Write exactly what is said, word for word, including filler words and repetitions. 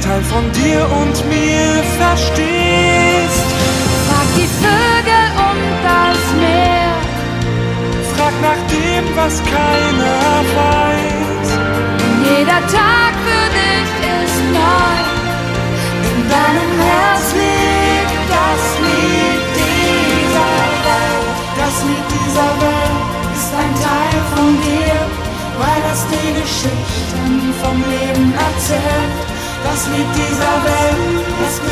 Teil von dir und mir verstehst. Frag die Vögel und das Meer, frag nach dem, was keiner weiß. Jeder Tag für dich ist neu, in deinem Herz liegt das Lied dieser Welt. Das Lied dieser Welt ist ein Teil von dir, weil es die Geschichten vom Leben erzählt. Das Lied dieser Welt ist